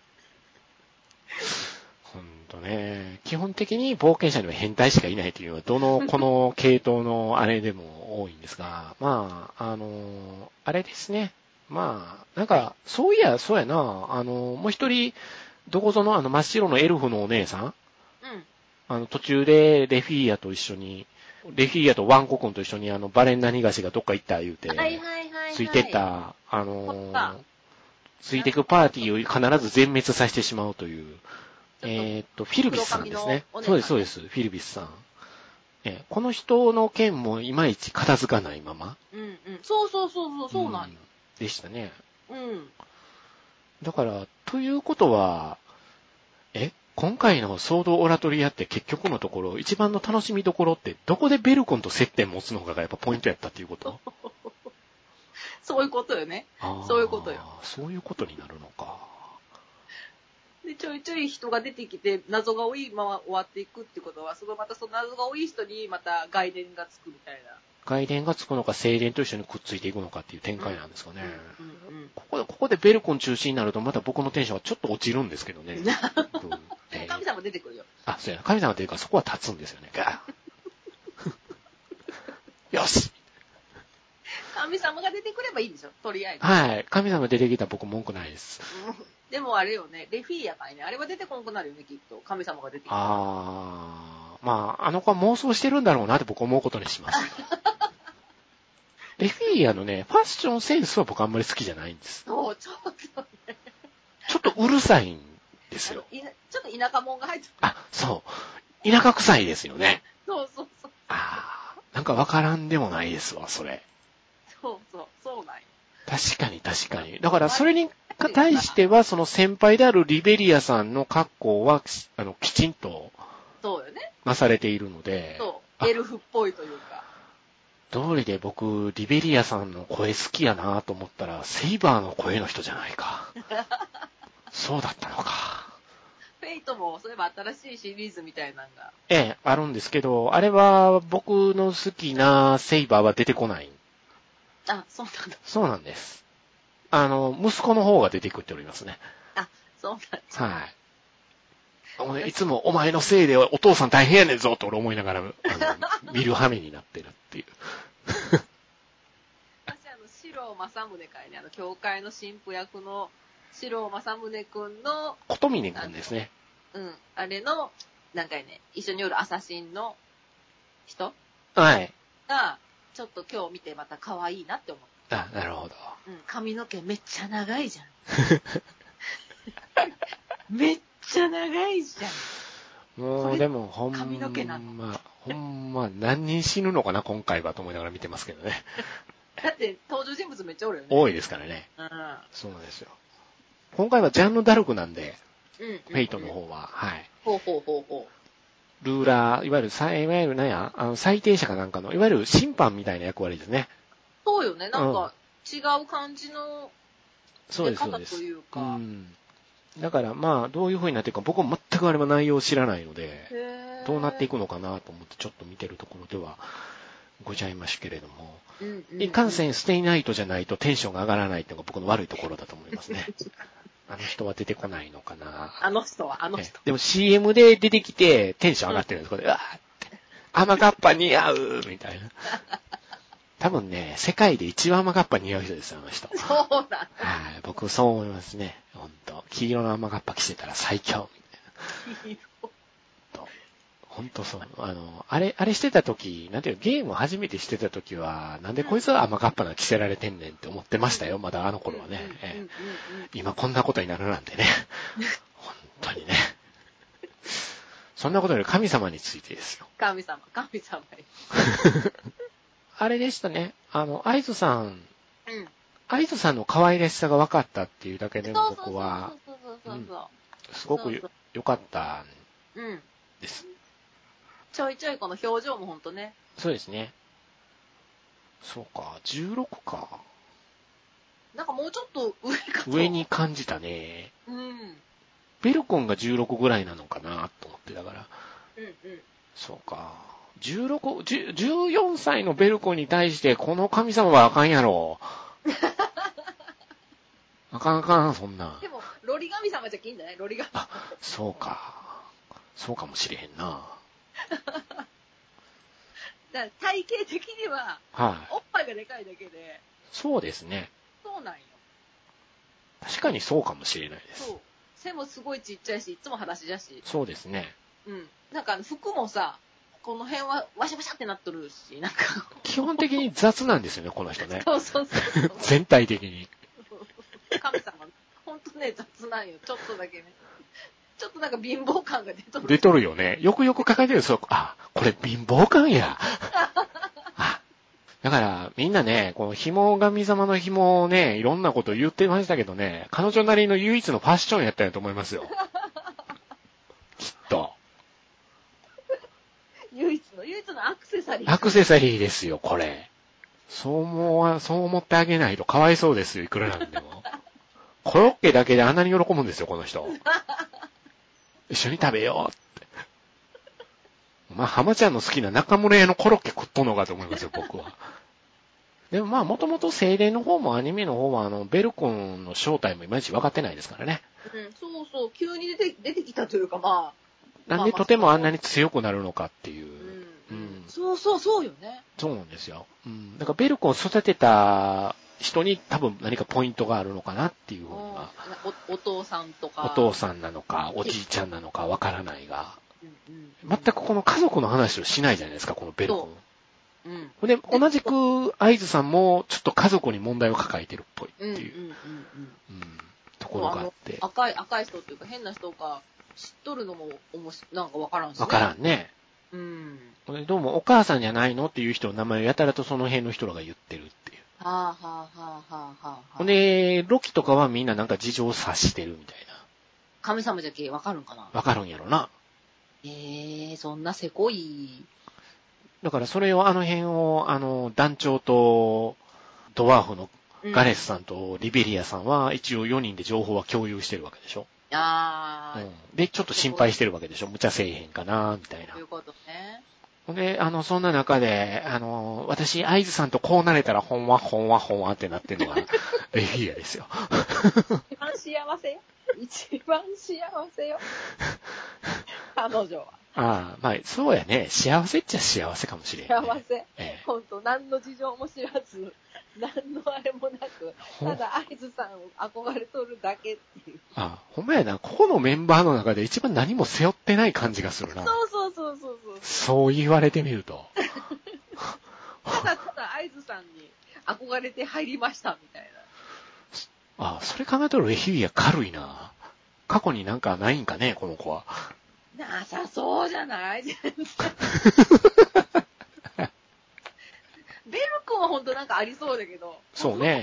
ほんとね。基本的に冒険者には変態しかいないというのは、この系統のあれでも多いんですが、あれですね。なんか、そうやな、もう一人、どこぞの真っ白のエルフのお姉さん？途中でレフィーヤと一緒にレフィーアとワンコ君と一緒にバレンダニガシがどっか行った言うて、ついてた、ついてくパーティーを必ず全滅させてしまうという、フィルビスさんですね。そうです、そうです、フィルビスさん。この人の件もいまいち片付かないまま。 うんうん。そうなんよ。 でしたね。 うん。 だから、ということは、今回のソードオラトリアって結局のところ、一番の楽しみどころって、どこでベルコンと接点持つのかがやっぱポイントやったっていうことそういうことよね。そういうことよ。 そういうことになるのか。 で、ちょいちょい人が出てきて、謎が多いまま終わっていくってことは、またその謎が多い人にまた外伝がつくみたいな。 外伝がつくのか、正伝と一緒にくっついていくのかっていう展開なんですかね。ここでベルコン中心になると、また僕のテンションはちょっと落ちるんですけどね。 神様出てくるよ。 そうや、神様というかそこは立つんですよね。よし神様が出てくればいいんでしょ、とりあえず。 はい。神様出てきたら僕文句ないです。 でもあれよね、レフィーやからね。あれは出てこんくなるよね、きっと。神様が出てきたら。 まあ、あの子は妄想してるんだろうなって僕思うことにします。レフィーヤのね、ファッションセンスは僕あんまり好きじゃないんです。 そう、ちょっとね。 ちょっとうるさいんですよ。 ちょっと田舎もんが入ってる。 そう。田舎臭いですよね。 そう。 なんかわからんでもないですわ、それ。 そうなんよ。 確かに。だからそれに対しては、その先輩であるリベリアさんの格好は、きちんと、 そうよね。 なされているので。 そう。エルフっぽいというか。 通りで僕、リベリアさんの声好きやなと思ったら、セイバーの声の人じゃないか。そうだったのか。 フェイトも、そういえば新しいシリーズみたいなのが。 あるんですけど、あれは僕の好きなセイバーは出てこない。 そうなんだ。 そうなんです。息子の方が出てくっておりますね。 そうなんだ。 はい。いつもお前のせいでお父さん大変やねんぞと俺思いながら、見る羽目になってるっていう。 私、四郎正宗かいね、教会の神父役の四郎正宗くんの、 琴峰くんですね。 あれの、なんかね、一緒におるアサシンの人はい。 が、ちょっと今日見てまた可愛いなって思った。 なるほど。 髪の毛めっちゃ長いじゃん。めっちゃ長いじゃん。 もうでもほんま何人死ぬのかな今回はと思いながら見てますけどね。 だって登場人物めっちゃおるよね。 多いですからね。そうなんですよ。今回はジャンヌ・ダルクなんで、フェイトの方は、はい。ルーラー、いわゆる裁定者かなんかの、いわゆる審判みたいな役割ですね。 そうよね。なんか違う感じの出方というか。 だからまあ、どういう風になっていくか、僕は全くあれは内容を知らないので、どうなっていくのかなと思ってちょっと見てるところではございますけれども、いかんせんステイナイトじゃないとテンションが上がらないっていうのが僕の悪いところだと思いますね。あの人は出てこないのかな。 あの人。 でも CM で出てきてテンション上がってるんです。これ、うわーって。甘がっぱ似合うみたいな。多分ね、世界で一番甘がっぱ似合う人ですよ、あの人。 そうだ。 はい、僕そう思いますね。ほんと。黄色の甘がっぱ着てたら最強。みたいな。ほんとそう。あれしてた時、なんていうゲームを初めてしてた時は、なんでこいつは甘がっぱな着せられてんねんって思ってましたよ、まだあの頃はね。今こんなことになるなんてね。本当にね。そんなことより神様についてですよ。 神様に。 あれでしたね。愛津さんの可愛らしさが分かったっていうだけでも僕は、すごく良かったんです。 ちょいちょいこの表情もほんとね。 そうですね。そうか、16か。 なんかもうちょっと上に感じたね。ベルコンが16ぐらいなのかなと思ってだから。そうか。14歳のベルコンに対してこの神様はあかんやろ。あかん、そんな。 でも、ロリ神様じゃきんじゃないロリ神様。 そうか。そうかもしれへんな。 だから体型的には、おっぱいがでかいだけで。 そうですね。 そうなんよ。 確かにそうかもしれないです。 そう。背もすごいちっちゃいし、いつも裸足だし。 そうですね。 なんか服もさ、 この辺はワシャワシャってなっとるし、なんか。 基本的に雑なんですよね、この人ね。 そうそうそう。 全体的に。 神様、ほんとね、雑なんよ。ちょっとだけね。ちょっとなんか貧乏感が出とる。 出とるよね。よくよく書かれてるんですよ。あ、これ貧乏感や。だから、みんなね、この紐神様の紐をね、いろんなこと言ってましたけどね、彼女なりの唯一のファッションやったんやと思いますよ。きっと。 唯一のアクセサリー。 アクセサリーですよ、これ。そう思ってあげないとかわいそうですよ、いくらなんでも。コロッケだけであんなに喜ぶんですよ、この人。一緒に食べようって。まあ、浜ちゃんの好きな中村屋のコロッケ食っとんのかと思いますよ、僕は。でもまあ、もともと精霊の方もアニメの方は、ベル君の正体もいまいち分かってないですからね。 うん、そうそう、急に出てきたというか、まあ。 なんでとてもあんなに強くなるのかっていう。 そうよね。 そうなんですよ。うん。だからベル君を育てた人に多分何かポイントがあるのかなっていうふうには。 お父さんとか。 お父さんなのか、おじいちゃんなのか分からないが。全くこの家族の話をしないじゃないですか、このベル君。うん。で、同じく、合図さんも、ちょっと家族に問題を抱えてるっぽいっていう、ところがあって。 赤い人っていうか変な人が知っとるのもなんかわからんしね。 わからんね。うん。どうもお母さんじゃないのっていう人の名前をやたらとその辺の人らが言ってるっていう。ほんで、ロキとかはみんななんか事情を察してるみたいな。 神様じゃけわかるんかな？ わかるんやろな。 そんなせこい。 だからそれをあの辺を、団長とドワーフのガレスさんとリベリアさんは一応4人で情報は共有してるわけでしょ。で、ちょっと心配してるわけでしょ。無茶せえへんかな、みたいな。 そういうことね。 で、そんな中で、私、合図さんとこうなれたら、ほんわってなってるのが、レフィーアですよ。 一番幸せよ。一番幸せよ。彼女は。 まあ、そうやね。幸せっちゃ幸せかもしれん、ね。 幸せ。ほんと、何の事情も知らず、何のあれもなく、ただ合図さんを憧れとるだけっていう。 ほんまやな。ここのメンバーの中で一番何も背負ってない感じがするな。 そう。 そう言われてみると。 ただ合図さんに憧れて入りましたみたいな。それ考えたらレヒューア軽いな。過去になんかないんかね、この子は。 なさそうじゃない全然。ベル君はほんとなんかありそうだけど。 そうね。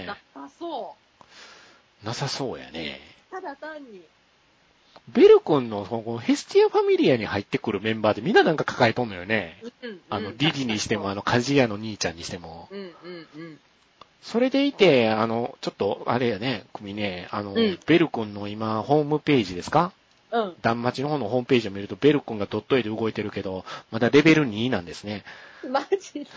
なさそうやね。 ただ単に。 ベル君のヘスティアファミリアに入ってくるメンバーでみんななんか抱えとんのよね。リリにしても、カジヤの兄ちゃんにしても。それでいて、ちょっと、あれやね、組ね、ベル君の今、ホームページですか？断末の方のホームページを見ると、ベル君がドット絵で動いてるけど、まだレベル2なんですね。 マジで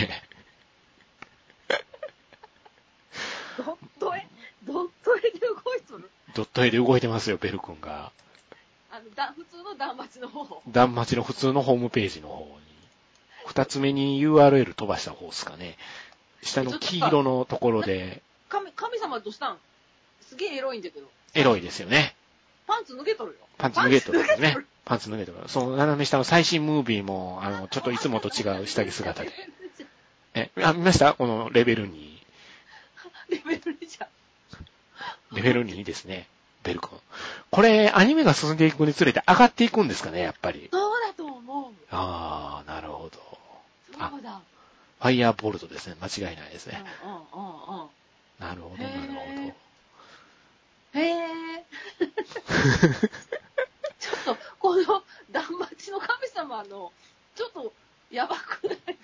ドット絵で動いとる？ ドット絵で動いてますよ、ベル君が。 普通の断末の方。 断末の普通のホームページの方に。二つ目に URL 飛ばした方ですかね。下の黄色のところで。 神様どうしたん？すげえエロいんだけど。 エロいですよね。 パンツ脱げとるよ。 パンツ脱げとるね。パンツ脱げとる。その斜め下の最新ムービーも、ちょっといつもと違う下着姿で。見ました？このレベル2。 レベル2じゃん。 レベル2ですね。ベル君。これ、アニメが進んでいくにつれて上がっていくんですかね、やっぱり。 そうだと思う。 なるほど。 そうだ。 ファイヤーボルトですね。間違いないですね。なるほど。 ちょっと、この、断末の神様の、ちょっと、やばくない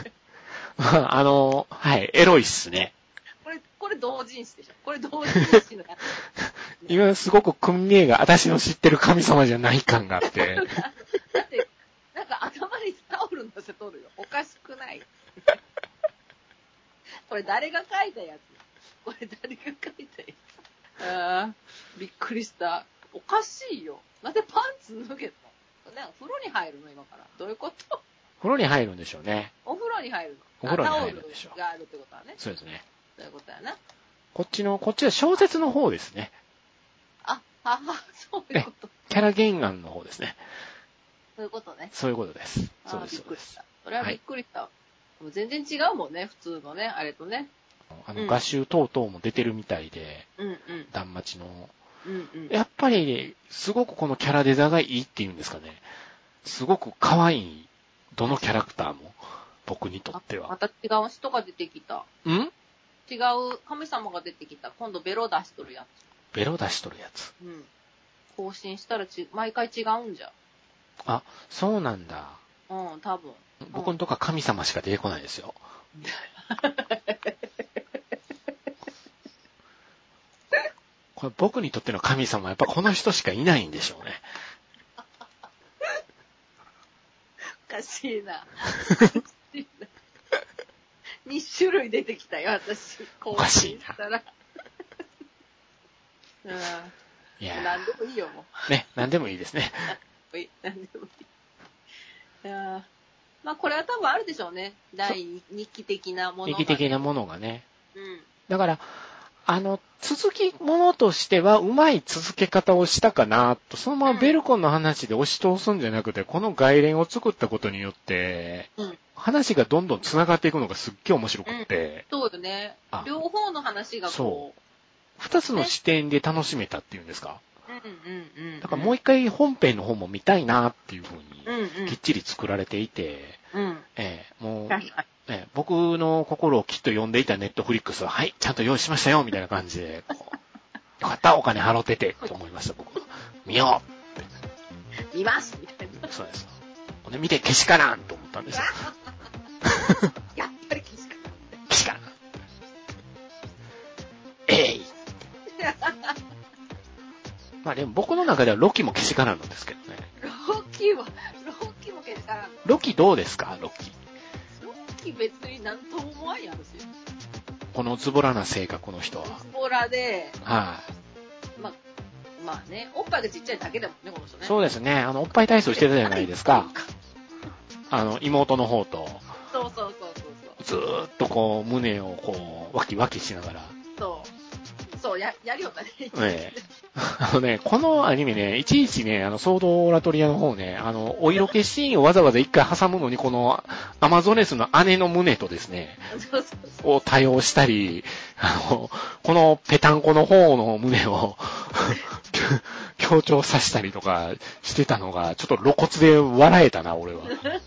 はい、エロいっすね。 これ同人誌でしょ？これ同人誌のやつ。 今すごく組名が私の知ってる神様じゃない感があって。 だって、なんか頭にタオル乗せとるよ。おかしくない。これ誰が書いたやつ？びっくりした。おかしいよ。なんでパンツ脱げたの？なんか風呂に入るの今から。どういうこと？ 風呂に入るんでしょうね。 お風呂に入るの。お風呂に入るんでしょう。 タオルがあるってことはね。 そうですね。 そういうことやな。 こっちは小説の方ですね。 そういうこと。 キャラ原案の方ですね。 そういうことね。 そういうことです。そうです。 びっくりした。それはびっくりした。はい、もう全然違うもんね、普通のね、あれとね。 画集等々も出てるみたいで、断末の。やっぱり、すごくこのキャラデザがいいっていうんですかね。すごく可愛い、どのキャラクターも、僕にとっては。 また違う人が出てきた。違う神様が出てきた。今度ベロ出しとるやつ。 ベロ出しとるやつ。 更新したら毎回違うんじゃ。 あ、そうなんだ。 多分。 僕のとこは神様しか出てこないですよ。これ僕にとっての神様はやっぱこの人しかいないんでしょうね。 おかしいな。2種類出てきたよ、私。 おかしいな。 いや何でもいいよ、もう。ね、何でもいいですね。 何でもいい。まあ、これは多分あるでしょうね。第2期的なものが、ね。2期的なものがね。だから、続きものとしては、うまい続け方をしたかな、と。そのままベルコンの話で押し通すんじゃなくて、この外伝を作ったことによって、話がどんどん繋がっていくのがすっげえ面白くって。 そうよね。両方の話がこう。 二つの視点で楽しめたっていうんですか。だからもう一回本編の方も見たいなっていうふうに、きっちり作られていて、もう、僕の心をきっと読んでいたネットフリックスは、はい、ちゃんと用意しましたよみたいな感じで、よかった、お金払ってて、と思いました、僕は。見ようって見ますみたいな。 そうです。で見て、けしからんと思ったんですよ。 やっぱりけしからん。 けしからん。えいまあでも僕の中ではロキもけしからんのですけどね。 ロキもけしからんの。 ロキどうですか、ロキ。 ロキ別になんとも思わんやんですよ。 このズボラな性格の人は。 ズボラで、 はい、 まあね、おっぱいがちっちゃいだけだもんね、この人ね。 そうですね、おっぱい体操してたじゃないですか。妹の方と。 そう。 ずーっとこう、胸をこう、ワキワキしながら。 そう、やりよったね。このアニメね、いちいちね、ソードオラトリアの方ね、お色気シーンをわざわざ一回挟むのに、この、アマゾネスの姉の胸とですね、を多用したり、このペタンコの方の胸を、強調させたりとかしてたのが、ちょっと露骨で笑えたな、俺は。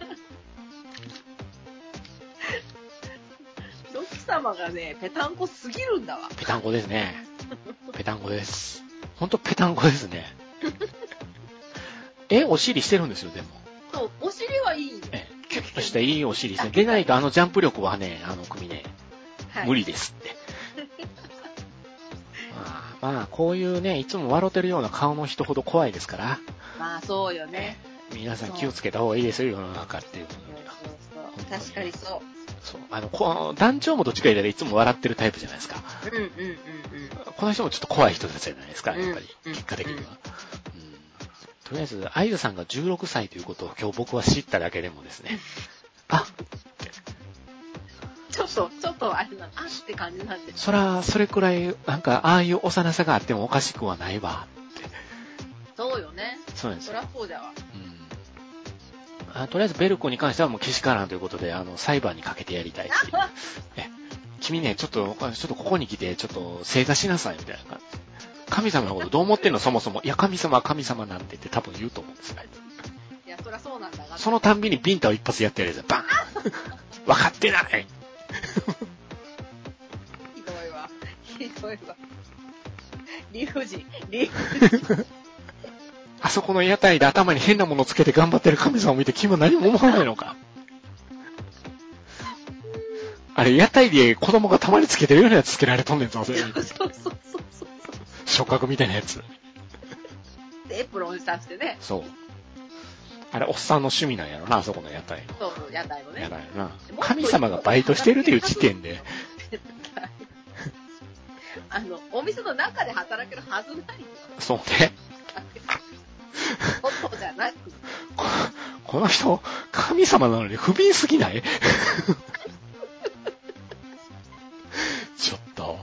ロキ様がね、ペタンコすぎるんだわ。 ペタンコですね。ペタンコです。ほんとペタンコですね。お尻してるんですよ、でも。 そう、お尻はいい。 キュッとしたいいお尻ですね。でないとジャンプ力はね、組ね、無理ですって。まあ、こういうね、いつも笑ってるような顔の人ほど怖いですから。 まあ、そうよね。 皆さん気をつけた方がいいですよ、世の中っていう。 そう。確かにそう。 そう。団長もどっちか言ったらいつも笑ってるタイプじゃないですか。この人もちょっと怖い人たちじゃないですか、やっぱり。結果的には。とりあえず、アイズさんが16歳ということを今日僕は知っただけでもですね。 ちょっとあれな、って感じなんで。 それくらい、なんか、ああいう幼さがあってもおかしくはないわ、って。 そうよね。 そうなんですよ。 そりゃそうだわ。 とりあえずベルコに関してはもうけしからんということで、裁判にかけてやりたいっていう。君ね、ちょっとここに来て、ちょっと正座しなさい、みたいな感じ。神様のことどう思ってんの、そもそも。いや、神様は神様なんてって多分言うと思うんですよ。 いや、そりゃそうなんだが。 そのたんびにビンタを一発やってやるやつ。バーン分かってないひどいわ。理不尽。 あそこの屋台で頭に変なものつけて頑張ってる神様を見て君は何も思わないのか。あれ、屋台で子供がたまにつけてるようなやつつけられとんねんぞ、それ。そう。触覚みたいなやつ。 エプロンさしてね。 そう。あれ、おっさんの趣味なんやろな、あそこの屋台。 そう、屋台のね。 屋台な。神様がバイトしてるという時点で。 お店の中で働けるはずないよ。 そうね。 外じゃなく。 この人、神様なのに不憫すぎないちょっと。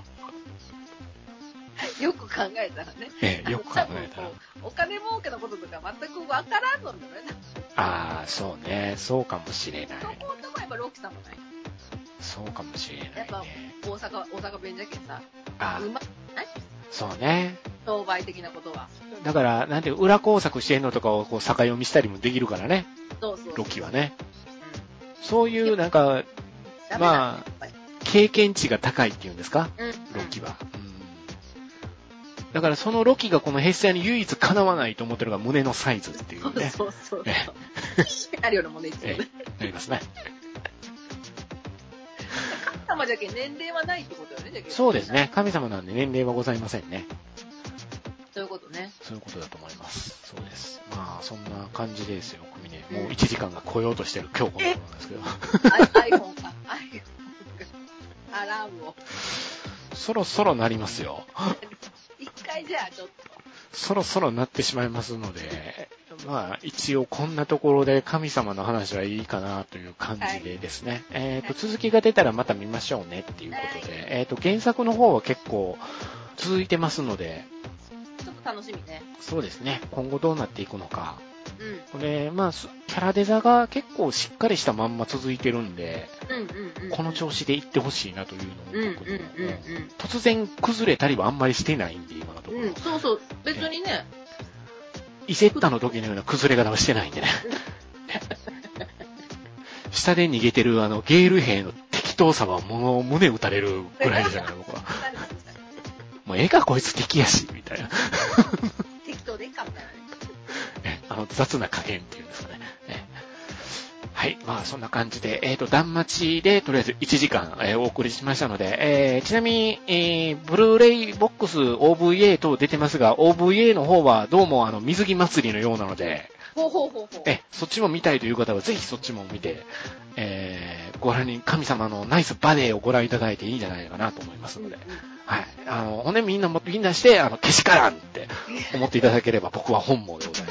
よく考えたらね。 よく考えたら。 お金儲けのこととか全くわからんのだよね。 ああ、そうね。そうかもしれない。 そこともやっぱロキさんもない。 そうかもしれない、ね。 やっぱ大阪弁じゃけんさ。 ああ。 うまい。 そうね。 商売的なことは。 だから、なんていう、裏工作してんのとかをこう、逆読みしたりもできるからね。 そうそうそう。 ロキはね。 うん、 そういう、なんか、まあ、経験値が高いっていうんですか、ロキは。だからそのロキがこのヘッセアに唯一かなわないと思ってるのが胸のサイズっていうね。 そうそうそう。あるようなもんね、いつもね。 なりますね。 神様じゃけん年齢はないってことよね、じゃけん。 そうですね。神様なんで年齢はございませんね。 そういうことね。 そういうことだと思います。そうです。まあ、そんな感じですよ、組ね。もう1時間が来ようとしてる今日この頃なんですけど。 iPhone が、アラームを。 そろそろなりますよ。 一回じゃあちょっと。 そろそろなってしまいますので、まあ一応こんなところで神様の話はいいかなという感じでですね。続きが出たらまた見ましょうねっていうことで、原作の方は結構続いてますので、 ちょっと楽しみね。 そうですね。今後どうなっていくのか。 うん。 で、まあ、キャラデザが結構しっかりしたまんま続いてるんで、この調子でいってほしいなというのを、突然崩れたりはあんまりしてないんで、今のところ。 そうそう。別にね。 イセッタの時のような崩れ方はしてないんでね。下で逃げてるゲール兵の適当さはもう胸打たれるぐらいじゃない僕は。もう絵がこいつ敵やし、みたいな。 適当でいいかみたいなね。 雑な加減っていうんですかね。はい。まあ、そんな感じで、断末で、とりあえず1時間、お送りしましたので、ちなみに、ブルーレイボックス OVA 等出てますが、OVA の方はどうも水着祭りのようなので、そっちも見たいという方は、ぜひそっちも見て、ご覧に、神様のナイスバデーをご覧いただいていいんじゃないかなと思いますので、はい。ほんでみんなして、けしからんって思っていただければ僕は本望でござい